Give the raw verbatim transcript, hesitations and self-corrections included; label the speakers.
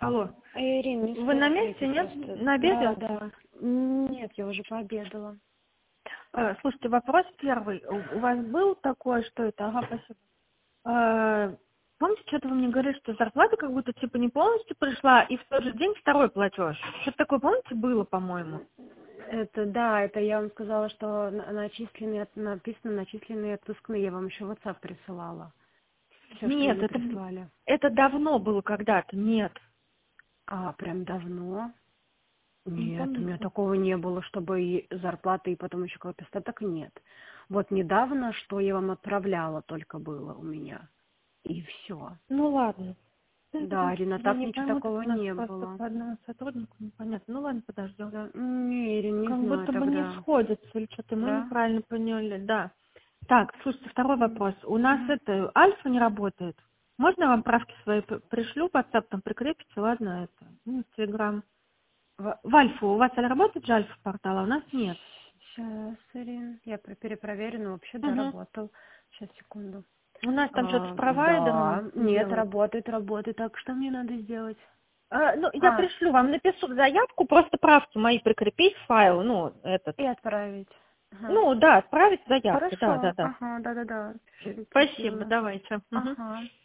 Speaker 1: Алло.
Speaker 2: Ирина, не
Speaker 1: Вы на
Speaker 2: успела
Speaker 1: месте,
Speaker 2: ответить
Speaker 1: нет?
Speaker 2: просто.
Speaker 1: На обеде?
Speaker 2: Да, да. Нет, я уже пообедала.
Speaker 1: Э, Слушайте, вопрос первый. У у вас был такое, что это? Ага, спасибо. Э, Помните, что-то вы мне говорили, что зарплата как будто типа не полностью пришла, и в тот же день второй платеж. Что-то такое, помните, было, по-моему?
Speaker 2: Это, да, это я вам сказала, что на- начисленные, от- написано начисленные отпускные. Я вам еще в WhatsApp присылала. Все, что вы
Speaker 1: Нет,
Speaker 2: мне
Speaker 1: это,
Speaker 2: прислали.
Speaker 1: это давно было когда-то, нет.
Speaker 2: А, прям давно?
Speaker 1: Не
Speaker 2: Нет, у меня
Speaker 1: помните?
Speaker 2: такого не было, чтобы и зарплата, и потом еще какой-то остаток, нет. Вот недавно, что я вам отправляла, только было у меня. И все.
Speaker 1: Ну ладно. Ну,
Speaker 2: Да,
Speaker 1: потому
Speaker 2: Арина,
Speaker 1: что я
Speaker 2: так
Speaker 1: не
Speaker 2: ничего
Speaker 1: пойму, тут
Speaker 2: такого
Speaker 1: у нас
Speaker 2: не
Speaker 1: просто
Speaker 2: было.
Speaker 1: по одному сотруднику непонятно. Ну ладно, подождем.
Speaker 2: Да. Не, Ирина, не
Speaker 1: Как
Speaker 2: знаю
Speaker 1: будто бы не
Speaker 2: тогда.
Speaker 1: сходится, или что-то мы
Speaker 2: Да?
Speaker 1: неправильно поняли, да. Так, слушайте, второй
Speaker 2: М.
Speaker 1: вопрос. У нас
Speaker 2: Мгм.
Speaker 1: это, Альфа не работает. Можно я вам правки свои п- пришлю, в WhatsApp там прикрепите, ладно, это, ну, в Telegram. В, в Альфу, у вас работает же Альфа портал, а у нас нет.
Speaker 2: Сейчас, Ирин, я пре- перепроверю, но вообще, да,
Speaker 1: Угу.
Speaker 2: работал. Сейчас, секунду.
Speaker 1: У нас там что-то с
Speaker 2: А,
Speaker 1: провайдером
Speaker 2: да, нет,
Speaker 1: делают.
Speaker 2: работает, работает. Так, что мне надо сделать?
Speaker 1: А, ну, я
Speaker 2: А,
Speaker 1: пришлю вам, напишу заявку, просто правки мои прикрепить в файл, ну, этот.
Speaker 2: и отправить. Ага.
Speaker 1: Ну, да, отправить заявку, да, да,
Speaker 2: Хорошо,
Speaker 1: да.
Speaker 2: ага, да-да-да. Сейчас
Speaker 1: Спасибо,
Speaker 2: сделаю.
Speaker 1: давайте. Мгм.
Speaker 2: Ага.